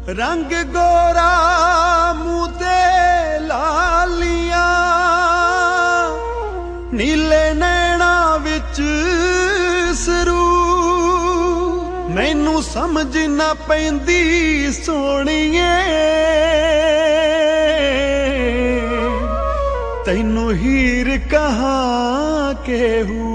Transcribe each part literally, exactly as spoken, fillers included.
रंग गोरा मूंह ते लालियां, नीले नैना विच सरू, मैनू समझ ना पैंदी सोहणीए, तैनू हीर कहाँ केहू।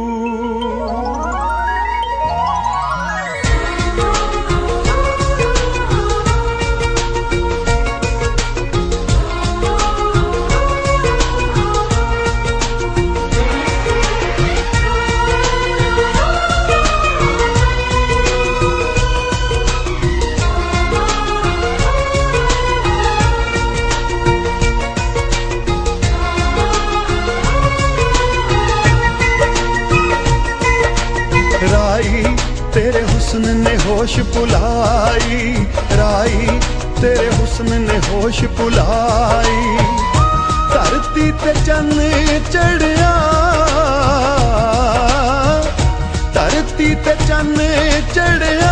राई तेरे हुस्न ने होश भुलाई, राई तेरे हुस्न ने होश भुलाई, धरती ते चन्न चढ़िया, धरती ते चन्न चढ़िया,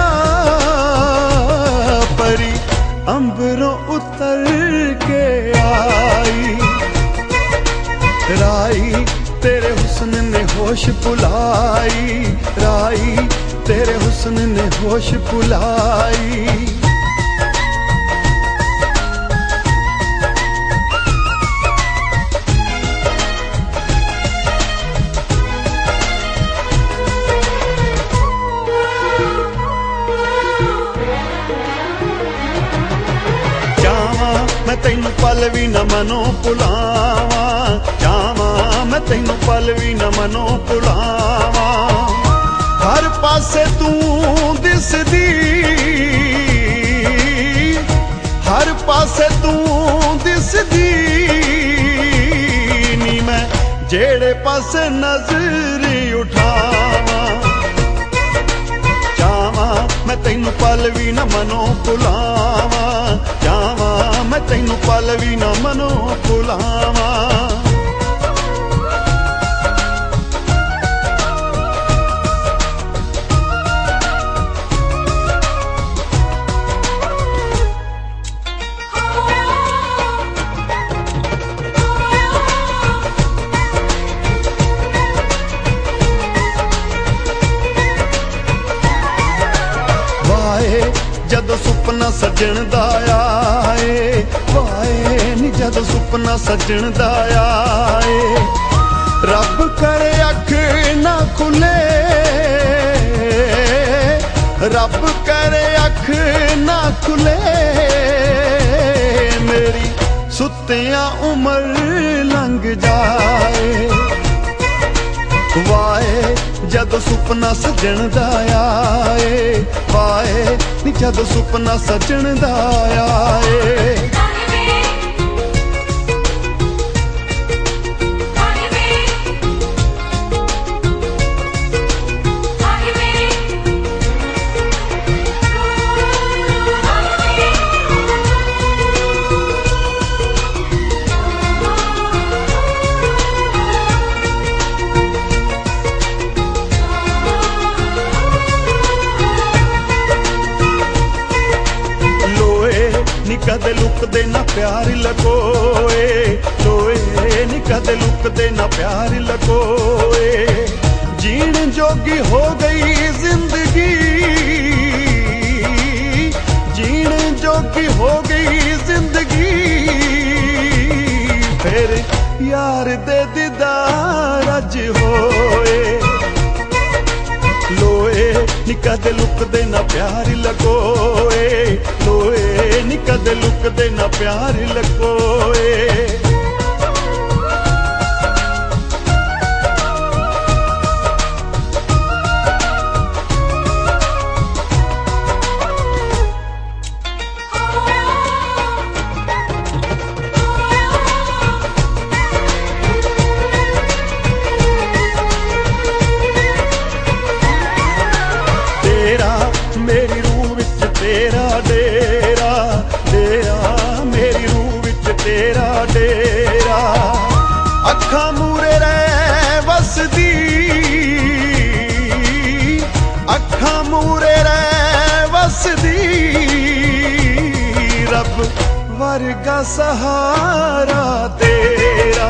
परी अंबरों उतर के आई, राई तेरे हुस्न ने होश भुलाई, राई तेरे हुस्न ने होश भुलाई। जावा मैं तैनू पल भी न मनो भुलावा, जावा मैं तैनू पल भी न मनो भुलावा, हर पासे तू दिसदी, हर पासे तू दिसदी, नी मैं जेड़े पासे नजर उठावा, जावा मैं तैनू पल भी न मनो भुलावा, जावा मैं तैनू पल भी न मनो भुलावा। जदों सुपना सजण दा आए, वाए नी जदों सुपना सजण दा आए, रब करे अख ना खुले, रब करे अख ना खुले, मेरी सुत्तियां उम्र लंघ जाए, वाए जदों सुपना सजण दा आए, वाए नी जदों सुपना सजण दा आए। नी कदे लुकदे ना प्यार लकोए, लोए नी कदे लुकदे ना प्यार लकोए, जीण जोगी हो गई जिंदगी, जीण जोगी हो गई जिंदगी, फिर यार दे दीदार अज होए, लोए नी कदे लुकदे ना प्यार लकोए, लोए नी कदे लुकदे ना प्यार लकोए। मेरी रूह विच तेरा डेरा, डेरा मेरी रूह विच तेरा डेरा, अखा मूरे रह वसदी, अखा मूरे रह वसदी, वर्गा सहारा तेरा,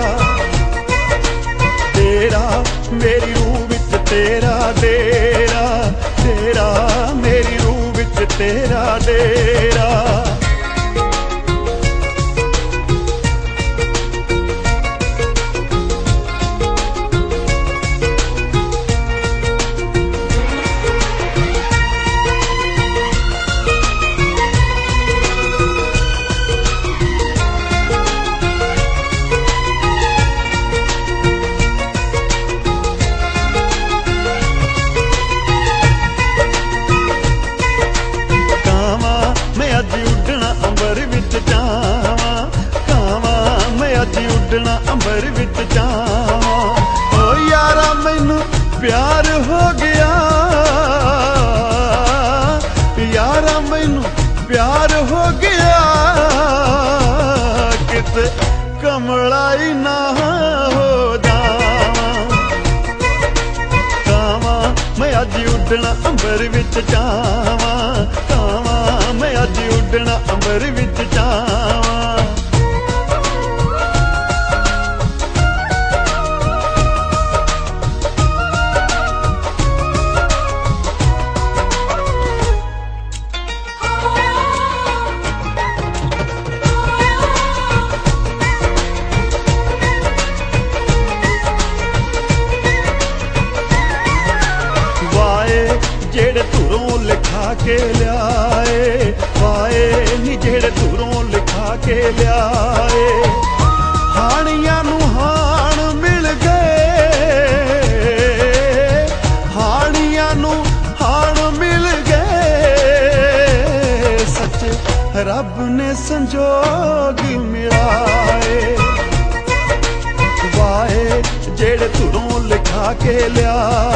तेरा मेरी रूह विच तेरा डेरा, तेरा मेरी रूह विच तेरा डेरा। उड़ना अंबर विच जावां, ओ यारा मैनू प्यार हो गया, यारा मैनू प्यार हो गया, किते कमलाई ना हो जावां। कावां मैं अज उड़ना अंबर विच जावां, कावां मैं अज उड़ना अंबर विच जावां। जेड़े धुरों लिखा के लियाए, वाए नी जेड़े धुरों लिखा के लियाए, हानियां नू हाण मिल गए, हानियां नू हाण मिल गए, सच रब ने संजोग मिलाए। वाए जेड़े धुरों लिखा के लिया